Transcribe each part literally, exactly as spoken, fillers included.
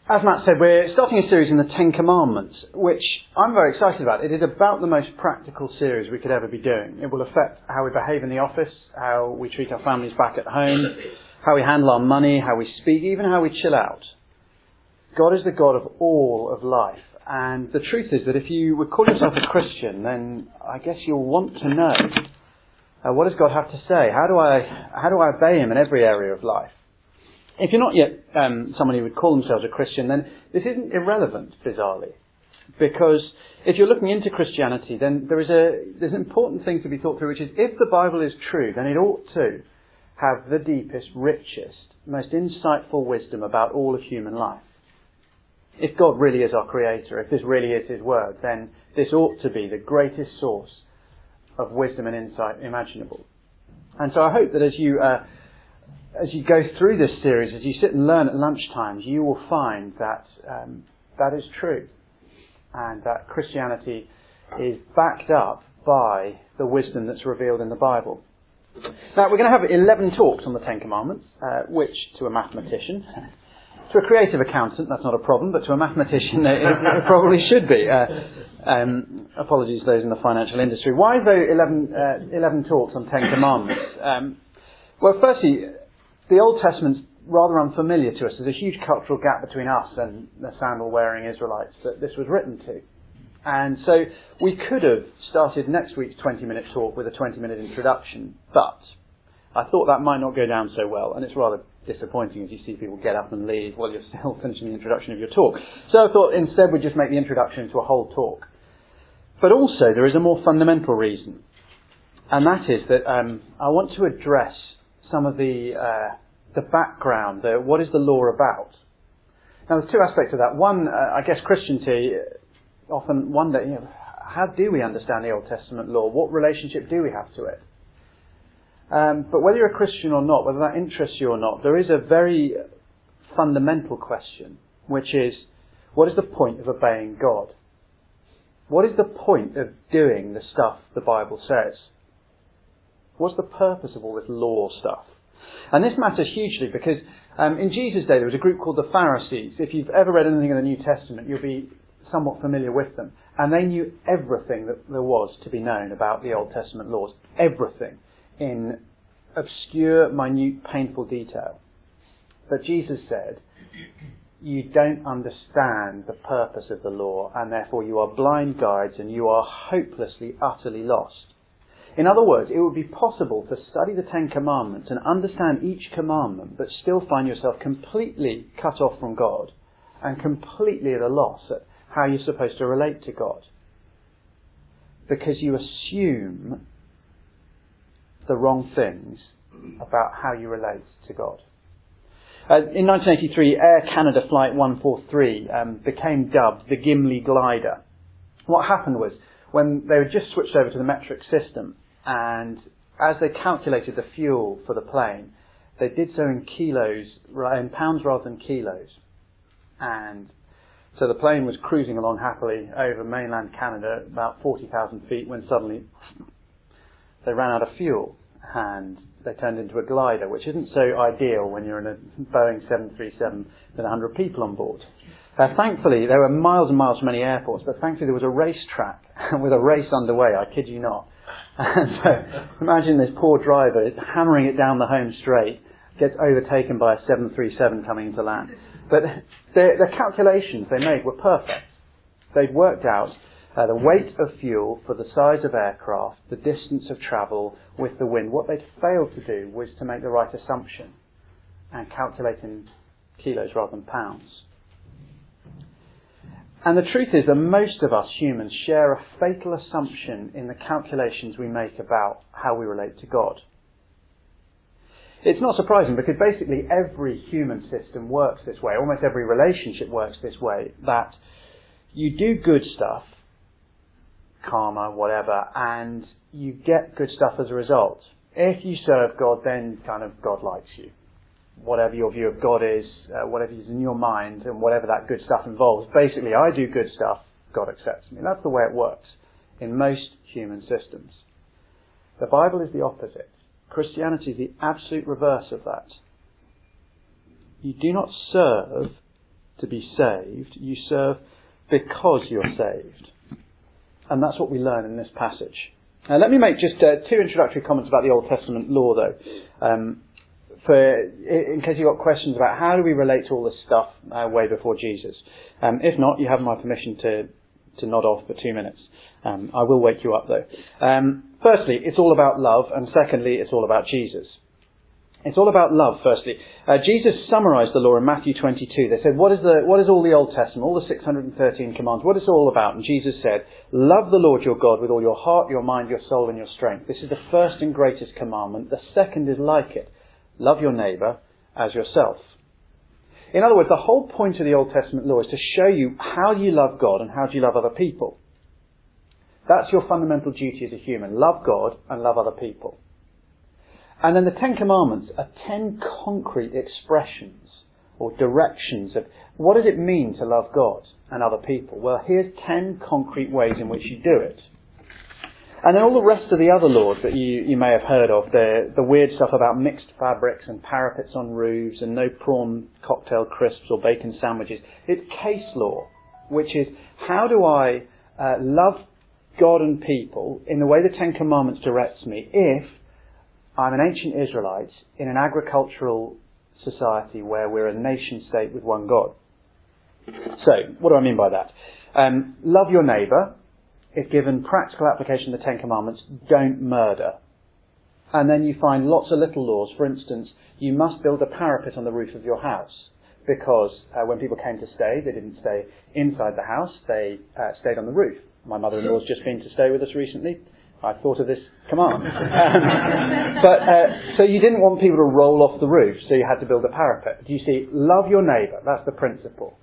As Matt said, we're starting a series in the Ten Commandments, which I'm very excited about. It is about the most practical series we could ever be doing. It will affect how we behave in the office, how we treat our families back at home, how we handle our money, how we speak, even how we chill out. God is the God of all of life. And the truth is that if you would call yourself a Christian, then I guess you'll want to know, uh, what does God have to say? How do I, how do I obey Him in every area of life? If you're not yet um, someone who would call themselves a Christian, then this isn't irrelevant, bizarrely. Because if you're looking into Christianity, then there is a there's an important thing to be thought through, which is if the Bible is true, then it ought to have the deepest, richest, most insightful wisdom about all of human life. If God really is our Creator, if this really is His Word, then this ought to be the greatest source of wisdom and insight imaginable. And so I hope that as you... Uh, As you go through this series, as you sit and learn at lunchtimes, you will find that um, that is true, and that Christianity is backed up by the wisdom that's revealed in the Bible. Now, we're going to have eleven talks on the Ten Commandments, uh, which to a mathematician, to a creative accountant, that's not a problem, but to a mathematician, it, it probably should be. Uh, um, apologies to those in the financial industry. Why, though, eleven, uh, eleven talks on Ten Commandments? Um, well, firstly, the Old Testament's rather unfamiliar to us. There's a huge cultural gap between us and the sandal-wearing Israelites that this was written to. And so we could have started next week's twenty-minute talk with a twenty-minute introduction, but I thought that might not go down so well, and it's rather disappointing as you see people get up and leave while you're still finishing the introduction of your talk. So I thought instead we'd just make the introduction into a whole talk. But also there is a more fundamental reason, and that is that um, I want to address some of the uh, the background, the, what is the law about? Now there's two aspects of that. One, uh, I guess Christians here often wonder, you know, how do we understand the Old Testament law? What relationship do we have to it? Um, but whether you're a Christian or not, whether that interests you or not, there is a very fundamental question, which is, what is the point of obeying God? What is the point of doing the stuff the Bible says? What's the purpose of all this law stuff? And this matters hugely because um, in Jesus' day there was a group called the Pharisees. If you've ever read anything in the New Testament, you'll be somewhat familiar with them. And they knew everything that there was to be known about the Old Testament laws. Everything. In obscure, minute, painful detail. But Jesus said, you don't understand the purpose of the law, and therefore you are blind guides and you are hopelessly, utterly lost. In other words, it would be possible to study the Ten Commandments and understand each commandment, but still find yourself completely cut off from God and completely at a loss at how you're supposed to relate to God. Because you assume the wrong things about how you relate to God. Uh, in nineteen eighty-three, Air Canada Flight one forty-three um, became dubbed the Gimli glider. What happened was, when they had just switched over to the metric system, and as they calculated the fuel for the plane, they did so in kilos, in pounds rather than kilos. And so the plane was cruising along happily over mainland Canada, about forty thousand feet, when suddenly they ran out of fuel and they turned into a glider, which isn't so ideal when you're in a Boeing seven thirty-seven with one hundred people on board. Uh, thankfully, there were miles and miles from any airports, but thankfully there was a racetrack with a race underway, I kid you not. And so, imagine this poor driver hammering it down the home straight, gets overtaken by a seven thirty-seven coming into land. But the, the calculations they made were perfect. They'd worked out uh, the weight of fuel for the size of aircraft, the distance of travel with the wind. What they'd failed to do was to make the right assumption and calculate in kilos rather than pounds. And the truth is that most of us humans share a fatal assumption in the calculations we make about how we relate to God. It's not surprising because basically every human system works this way. Almost every relationship works this way. That you do good stuff, karma, whatever, and you get good stuff as a result. If you serve God, then kind of God likes you. Whatever your view of God is, uh, whatever is in your mind, and whatever that good stuff involves. Basically, I do good stuff, God accepts me. That's the way it works in most human systems. The Bible is the opposite. Christianity is the absolute reverse of that. You do not serve to be saved. You serve because you're saved. And that's what we learn in this passage. Uh, let me make just uh, two introductory comments about the Old Testament law, though. Um, for in case you've got questions about how do we relate to all this stuff uh, way before Jesus. Um, if not, you have my permission to, to nod off for two minutes. Um, I will wake you up, though. Um, firstly, it's all about love, and secondly, it's all about Jesus. It's all about love, firstly. Uh, Jesus summarised the law in Matthew twenty-two. They said, what is the what is all the Old Testament, all the six hundred thirteen commands, what is it all about? And Jesus said, love the Lord your God with all your heart, your mind, your soul and your strength. This is the first and greatest commandment. The second is like it. Love your neighbour as yourself. In other words, the whole point of the Old Testament law is to show you how you love God and how do you love other people. That's your fundamental duty as a human. Love God and love other people. And then the Ten Commandments are ten concrete expressions or directions of what does it mean to love God and other people. Well, here's ten concrete ways in which you do it. And then all the rest of the other laws that you, you may have heard of, the, the weird stuff about mixed fabrics and parapets on roofs and no prawn cocktail crisps or bacon sandwiches. It's case law, which is how do I uh, love God and people in the way the Ten Commandments directs me if I'm an ancient Israelite in an agricultural society where we're a nation state with one God. So, what do I mean by that? Um, love your neighbour. If given practical application of the Ten Commandments, don't murder. And then you find lots of little laws. For instance, you must build a parapet on the roof of your house. Because uh, when people came to stay, they didn't stay inside the house, they uh, stayed on the roof. My mother-in-law's just been to stay with us recently. I thought of this command. um, but uh, so you didn't want people to roll off the roof, so you had to build a parapet. Do you see? Love your neighbour. That's the principle.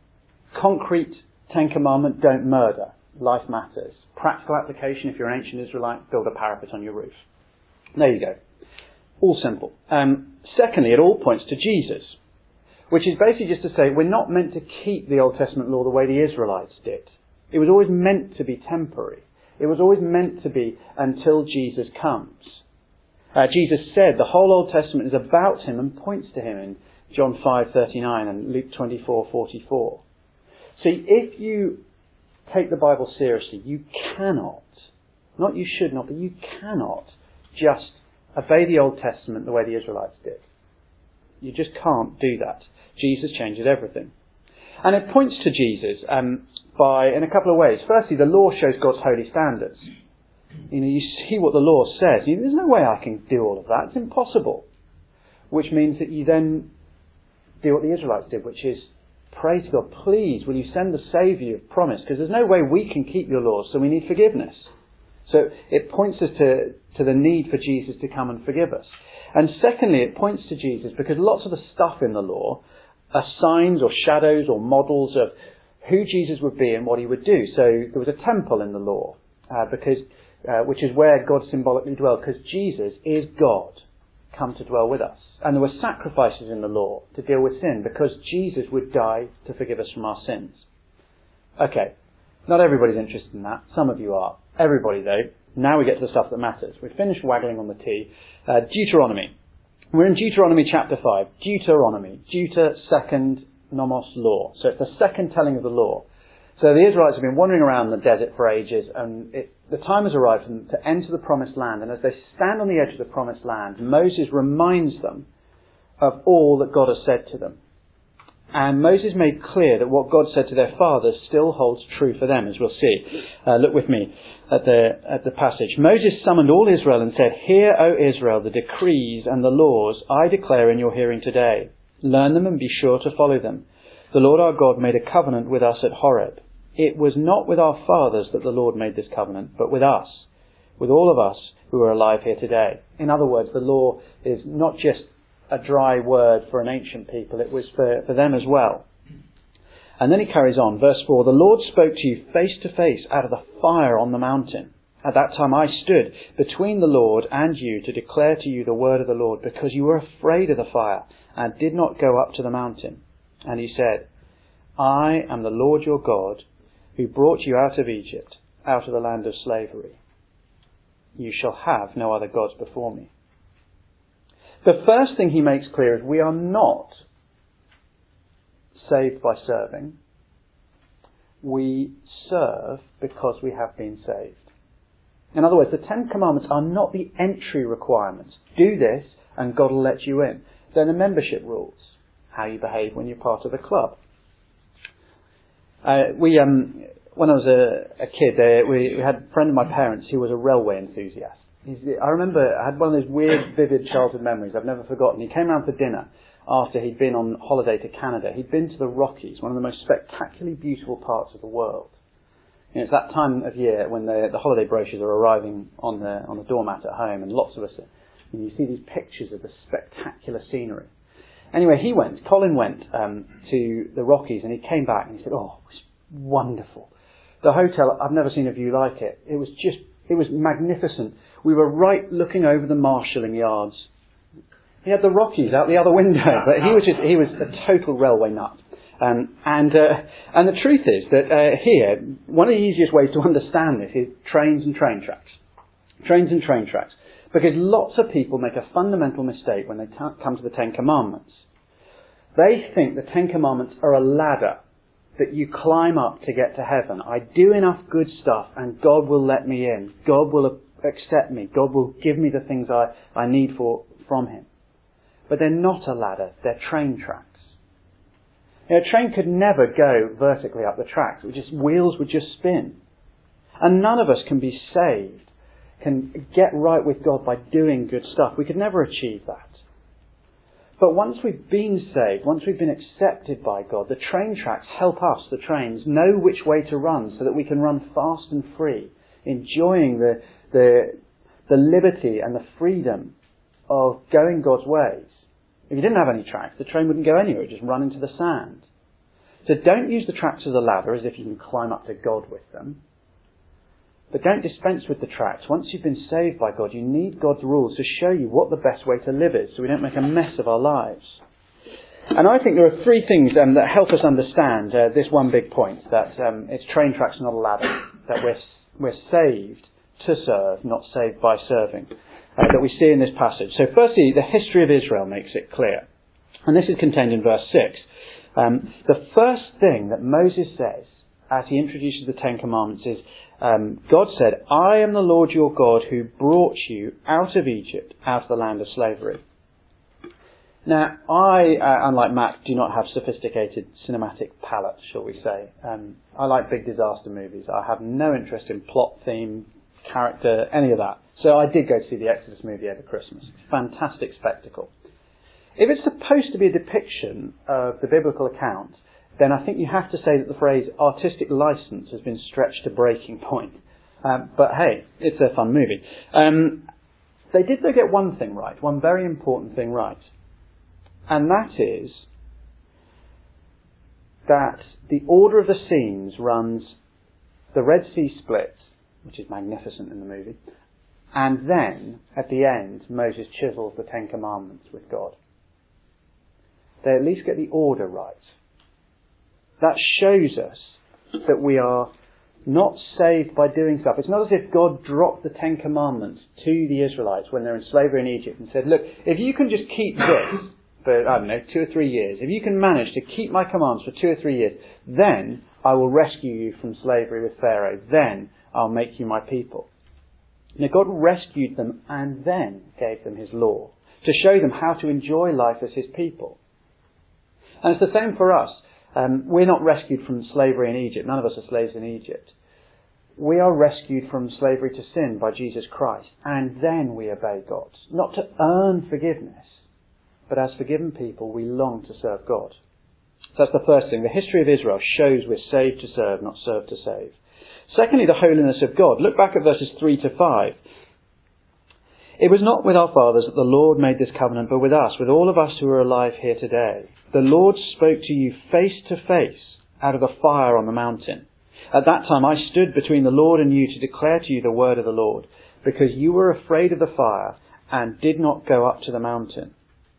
Concrete Ten Commandment, don't murder. Life matters. Practical application, if you're an ancient Israelite, build a parapet on your roof. There you go. All simple. Um, secondly, it all points to Jesus, which is basically just to say we're not meant to keep the Old Testament law the way the Israelites did. It was always meant to be temporary. It was always meant to be until Jesus comes. Uh, Jesus said the whole Old Testament is about him and points to him in John five thirty-nine and Luke twenty-four forty-four. See, if you take the Bible seriously, you cannot, not you should not, but you cannot just obey the Old Testament the way the Israelites did. You just can't do that. Jesus changes everything. And it points to Jesus um, by in a couple of ways. Firstly, the law shows God's holy standards. You know, you see what the law says. You, there's no way I can do all of that. It's impossible. Which means that you then do what the Israelites did, which is pray to God, please, will you send the Saviour you've promised? Because there's no way we can keep your laws, so we need forgiveness. So it points us to, to the need for Jesus to come and forgive us. And secondly, it points to Jesus because lots of the stuff in the law are signs or shadows or models of who Jesus would be and what he would do. So there was a temple in the law, uh, because uh, which is where God symbolically dwelled, because Jesus is God come to dwell with us. And there were sacrifices in the law to deal with sin, because Jesus would die to forgive us from our sins. Okay, not everybody's interested in that. Some of you are. Everybody, though. Now we get to the stuff that matters. We've finished waggling on the T. Uh, Deuteronomy. We're in Deuteronomy chapter five. Deuteronomy. Deuter, second, nomos, law. So it's the second telling of the law. So the Israelites have been wandering around the desert for ages, and it, the time has arrived for them to enter the promised land. And as they stand on the edge of the promised land, Moses reminds them of all that God has said to them. And Moses made clear that what God said to their fathers still holds true for them, as we'll see. Uh, look with me at the at the passage. Moses summoned all Israel and said, "Hear, O Israel, the decrees and the laws I declare in your hearing today. Learn them and be sure to follow them. The Lord our God made a covenant with us at Horeb. It was not with our fathers that the Lord made this covenant, but with us, with all of us who are alive here today." In other words, the law is not just a dry word for an ancient people, it was for, for them as well. And then he carries on, verse four, "The Lord spoke to you face to face out of the fire on the mountain. At that time I stood between the Lord and you to declare to you the word of the Lord, because you were afraid of the fire and did not go up to the mountain. And he said, I am the Lord your God, who brought you out of Egypt, out of the land of slavery. You shall have no other gods before me." The first thing he makes clear is we are not saved by serving. We serve because we have been saved. In other words, the Ten Commandments are not the entry requirements. Do this and God will let you in. They're the membership rules. How you behave when you're part of the club. Uh, we, um, when I was a, a kid, uh, we, we had a friend of my parents who was a railway enthusiast. He's, I remember I had one of those weird, vivid childhood memories I've never forgotten. He came round for dinner after he'd been on holiday to Canada. He'd been to the Rockies, one of the most spectacularly beautiful parts of the world. You know, it's that time of year when the, the holiday brochures are arriving on the on the doormat at home, and lots of us, are, and you see these pictures of the spectacular scenery. Anyway, he went, Colin went um, to the Rockies, and he came back and he said, "Oh, it was wonderful. The hotel, I've never seen a view like it. It was just, it was magnificent. We were right looking over the marshalling yards." He had the Rockies out the other window, but he was just, he was a total railway nut. Um, and uh, and the truth is that uh, here, one of the easiest ways to understand this is trains and train tracks. Trains and train tracks. Because lots of people make a fundamental mistake when they t- come to the Ten Commandments. They think the Ten Commandments are a ladder that you climb up to get to heaven. I do enough good stuff and God will let me in. God will accept me. God will give me the things I, I need for from Him. But they're not a ladder. They're train tracks. You know, a train could never go vertically up the tracks. It would just, wheels would just spin. And none of us can be saved, can get right with God by doing good stuff. We could never achieve that. But once we've been saved, once we've been accepted by God, the train tracks help us, the trains, know which way to run so that we can run fast and free, enjoying the, the, the liberty and the freedom of going God's ways. If you didn't have any tracks, the train wouldn't go anywhere. It would just run into the sand. So don't use the tracks as a ladder as if you can climb up to God with them. But don't dispense with the tracks. Once you've been saved by God, you need God's rules to show you what the best way to live is so we don't make a mess of our lives. And I think there are three things um, that help us understand uh, this one big point, that um, it's train tracks, not a ladder, that we're, we're saved to serve, not saved by serving. Uh, that we see in this passage. So firstly, the history of Israel makes it clear. And this is contained in verse six. Um, the first thing that Moses says as he introduces the Ten Commandments is, um, God said, "I am the Lord your God who brought you out of Egypt, out of the land of slavery." Now, I, uh, unlike Matt, do not have sophisticated cinematic palate, shall we say. Um, I like big disaster movies. I have no interest in plot, theme, character, any of that. So I did go to see the Exodus movie over Christmas. Fantastic spectacle. If it's supposed to be a depiction of the biblical account, then I think you have to say that the phrase artistic license has been stretched to breaking point. Um, but hey, it's a fun movie. Um, they did though get one thing right, one very important thing right. And that is that the order of the scenes runs the Red Sea splits, which is magnificent in the movie, and then, at the end, Moses chisels the Ten Commandments with God. They at least get the order right. That shows us that we are not saved by doing stuff. It's not as if God dropped the Ten Commandments to the Israelites when they're in slavery in Egypt and said, "Look, if you can just keep this for, I don't know, two or three years, if you can manage to keep my commands for two or three years, then I will rescue you from slavery with Pharaoh. Then I'll make you my people." Now, God rescued them and then gave them His law to show them how to enjoy life as His people. And it's the same for us. Um, we're not rescued from slavery in Egypt. None of us are slaves in Egypt. We are rescued from slavery to sin by Jesus Christ. And then we obey God. Not to earn forgiveness, but as forgiven people, we long to serve God. So that's the first thing. The history of Israel shows we're saved to serve, not served to save. Secondly, the holiness of God. Look back at verses three to five. "It was not with our fathers that the Lord made this covenant, but with us, with all of us who are alive here today. The Lord spoke to you face to face out of the fire on the mountain. At that time I stood between the Lord and you to declare to you the word of the Lord, because you were afraid of the fire and did not go up to the mountain."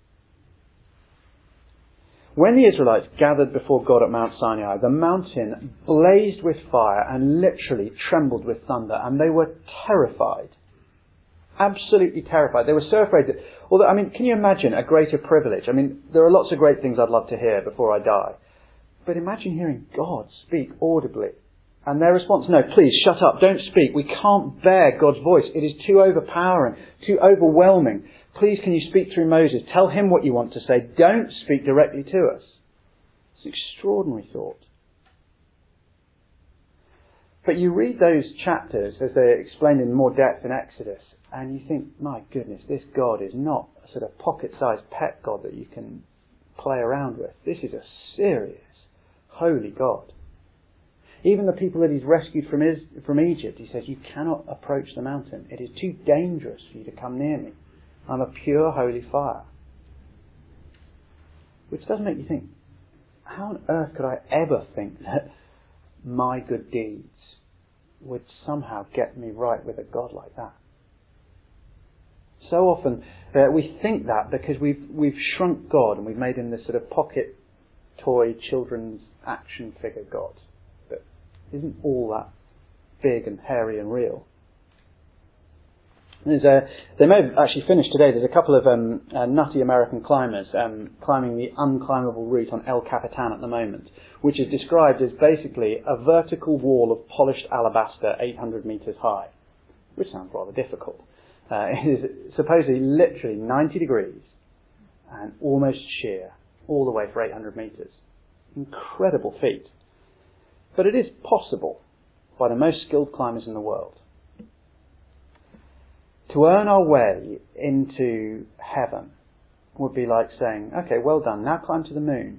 When the Israelites gathered before God at Mount Sinai, the mountain blazed with fire and literally trembled with thunder, and they were terrified. Absolutely terrified. They were so afraid that, although, I mean, can you imagine a greater privilege? I mean, there are lots of great things I'd love to hear before I die. But imagine hearing God speak audibly. And their response, no, please, shut up, don't speak. We can't bear God's voice. It is too overpowering, too overwhelming. Please, can you speak through Moses? Tell him what you want to say. Don't speak directly to us. It's an extraordinary thought. But you read those chapters as they're explained in more depth in Exodus, and you think, my goodness, this God is not a sort of pocket-sized pet God that you can play around with. This is a serious, holy God. Even the people that he's rescued from, his, from Egypt, he says, you cannot approach the mountain. It is too dangerous for you to come near me. I'm a pure, holy fire. Which does make you think, how on earth could I ever think that my good deeds would somehow get me right with a God like that? So often uh, we think that because we've we've shrunk God and we've made him this sort of pocket toy children's action figure God that isn't all that big and hairy and real. There's a, they may have actually finished today. There's a couple of um, uh, nutty American climbers um, climbing the unclimbable route on El Capitan at the moment, which is described as basically a vertical wall of polished alabaster eight hundred metres high, which sounds rather difficult. Uh, it is supposedly literally ninety degrees and almost sheer all the way for eight hundred metres. Incredible feat. But it is possible by the most skilled climbers in the world. To earn our way into heaven would be like saying, okay, well done, now climb to the moon.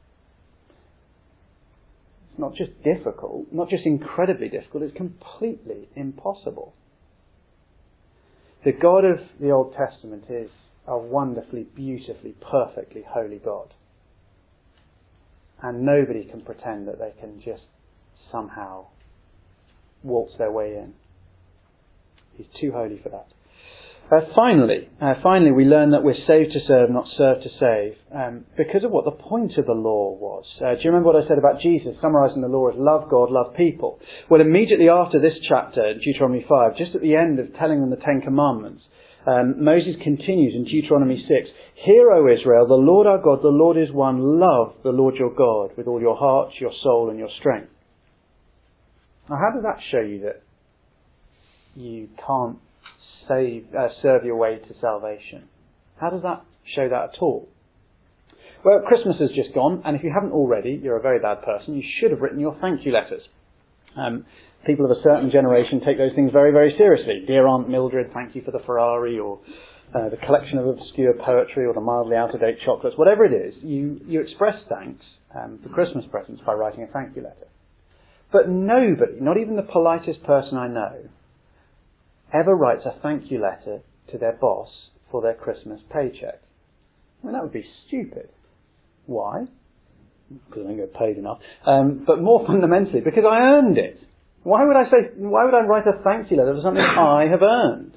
It's not just difficult, not just incredibly difficult, it's completely impossible. The God of the Old Testament is a wonderfully, beautifully, perfectly holy God. And nobody can pretend that they can just somehow waltz their way in. He's too holy for that. Uh, finally, uh, finally, we learn that we're saved to serve, not served to save, um, because of what the point of the law was. Uh, do you remember what I said about Jesus, summarising the law as love God, love people? Well, immediately after this chapter, Deuteronomy five, just at the end of telling them the Ten Commandments, um, Moses continues in Deuteronomy six, Hear, O Israel, the Lord our God, the Lord is one. Love the Lord your God with all your heart, your soul, and your strength. Now, how does that show you that you can't Save, uh, serve your way to salvation? How does that show that at all? Well, Christmas has just gone, and if you haven't already, you're a very bad person. You should have written your thank you letters. Um, people of a certain generation take those things very, very seriously. Dear Aunt Mildred, thank you for the Ferrari, or uh, the collection of obscure poetry, or the mildly out-of-date chocolates. Whatever it is, you, you express thanks um, for Christmas presents by writing a thank you letter. But nobody, not even the politest person I know, ever writes a thank you letter to their boss for their Christmas paycheck. I mean, that would be stupid. Why? Because I don't get paid enough. Um, but more fundamentally, because I earned it. Why would I say? Why would I write a thank you letter for something I have earned?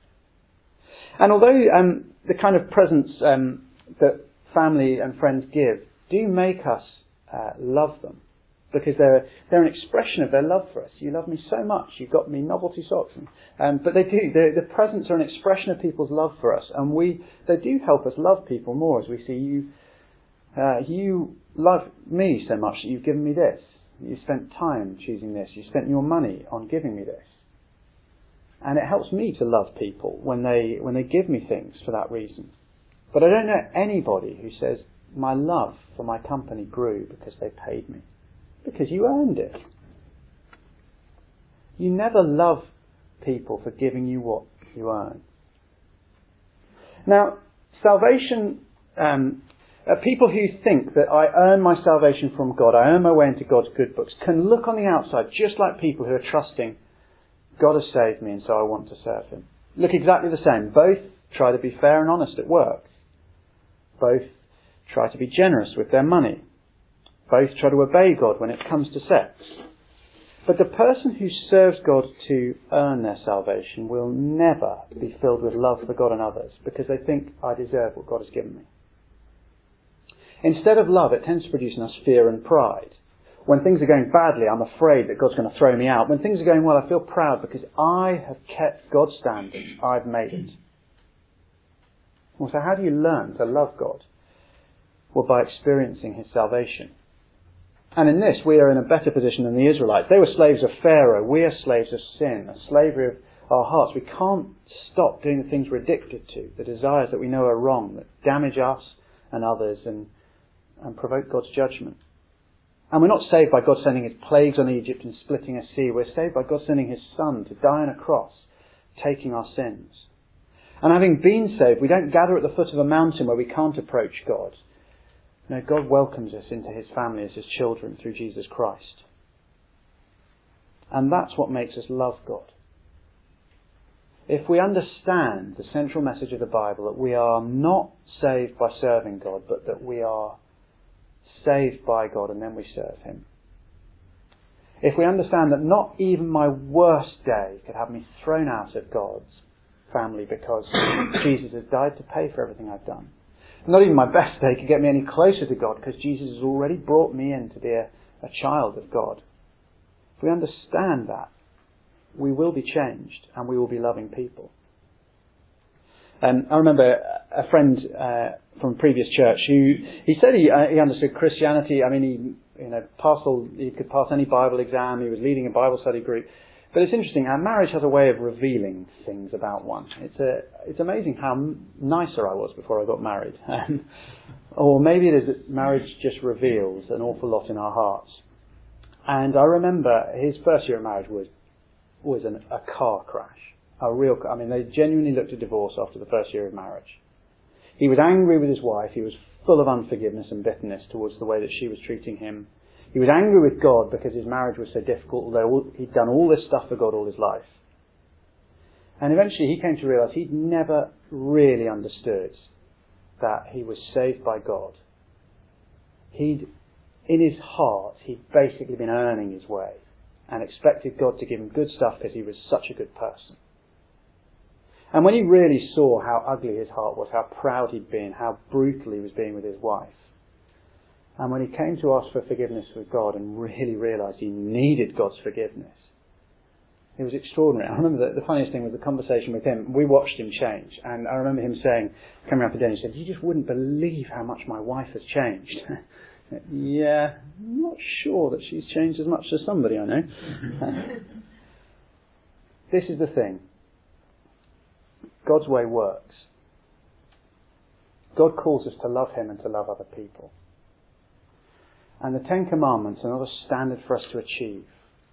And although um, the kind of presents um, that family and friends give do make us uh, love them, because they're they're an expression of their love for us. You love me so much. You got me novelty socks. And, um, but they do. The, the presents are an expression of people's love for us, and we they do help us love people more as we see you. Uh, you love me so much that you've given me this. You spent time choosing this. You spent your money on giving me this, and it helps me to love people when they when they give me things for that reason. But I don't know anybody who says my love for my company grew because they paid me. Because you earned it. You never love people for giving you what you earn. Now, salvation, um, uh, people who think that I earn my salvation from God, I earn my way into God's good books, can look on the outside just like people who are trusting God has saved me and so I want to serve him. Look exactly the same. Both try to be fair and honest at work. Both try to be generous with their money. Both try to obey God when it comes to sex. But the person who serves God to earn their salvation will never be filled with love for God and others because they think, I deserve what God has given me. Instead of love, it tends to produce in us fear and pride. When things are going badly, I'm afraid that God's going to throw me out. When things are going well, I feel proud because I have kept God's standard. I've made it. Well, so how do you learn to love God? Well, by experiencing his salvation. And in this, we are in a better position than the Israelites. They were slaves of Pharaoh. We are slaves of sin, a slavery of our hearts. We can't stop doing the things we're addicted to, the desires that we know are wrong, that damage us and others and, and provoke God's judgment. And we're not saved by God sending his plagues on Egypt and splitting a sea. We're saved by God sending his Son to die on a cross, taking our sins. And having been saved, we don't gather at the foot of a mountain where we can't approach God. No, God welcomes us into his family as his children through Jesus Christ. And that's what makes us love God. If we understand the central message of the Bible, that we are not saved by serving God, but that we are saved by God and then we serve him. If we understand that not even my worst day could have me thrown out of God's family because Jesus has died to pay for everything I've done. Not even my best day could get me any closer to God because Jesus has already brought me in to be a, a child of God. If we understand that, we will be changed and we will be loving people. Um, I remember a friend uh, from a previous church who he said he, uh, he understood Christianity. I mean, he you know passed all, he could pass any Bible exam. He was leading a Bible study group. But it's interesting. Our marriage has a way of revealing things about one. It's a it's amazing how nicer I was before I got married, or maybe it is that marriage just reveals an awful lot in our hearts. And I remember his first year of marriage was was an, a car crash. A real, I mean, they genuinely looked at divorce after the first year of marriage. He was angry with his wife. He was full of unforgiveness and bitterness towards the way that she was treating him. He was angry with God because his marriage was so difficult, although he'd done all this stuff for God all his life. And eventually he came to realise he'd never really understood that he was saved by God. He'd, in his heart, he'd basically been earning his way and expected God to give him good stuff because he was such a good person. And when he really saw how ugly his heart was, how proud he'd been, how brutal he was being with his wife, and when he came to ask for forgiveness with God and really realised he needed God's forgiveness, it was extraordinary. I remember that the funniest thing was the conversation with him. We watched him change, and I remember him saying, coming up to dinner, he said, "You just wouldn't believe how much my wife has changed." Yeah, I'm not sure that she's changed as much as somebody I know. This is the thing. God's way works. God calls us to love him and to love other people. And the Ten Commandments are not a standard for us to achieve.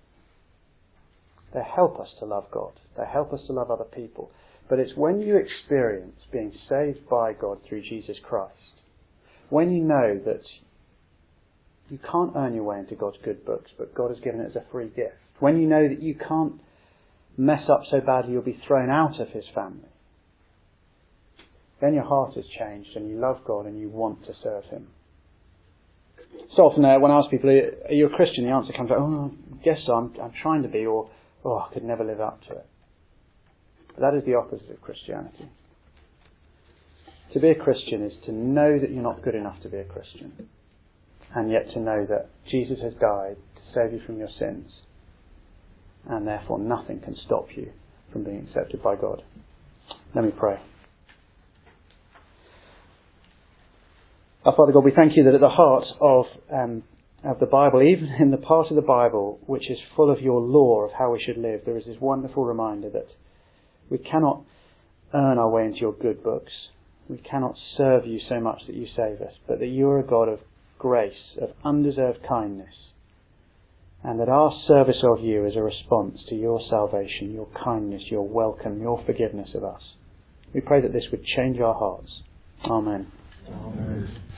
They help us to love God. They help us to love other people. But it's when you experience being saved by God through Jesus Christ, when you know that you can't earn your way into God's good books, but God has given it as a free gift, when you know that you can't mess up so badly you'll be thrown out of his family, then your heart is changed and you love God and you want to serve him. So often uh, when I ask people, are you a Christian? The answer comes like, oh, I guess so, I'm, I'm trying to be, or, oh, I could never live up to it. But that is the opposite of Christianity. To be a Christian is to know that you're not good enough to be a Christian, and yet to know that Jesus has died to save you from your sins, and therefore nothing can stop you from being accepted by God. Let me pray. Our Father God, we thank you that at the heart of um, of the Bible, even in the part of the Bible which is full of your law of how we should live, there is this wonderful reminder that we cannot earn our way into your good books. We cannot serve you so much that you save us, but that you are a God of grace, of undeserved kindness, and that our service of you is a response to your salvation, your kindness, your welcome, your forgiveness of us. We pray that this would change our hearts. Amen. Amen.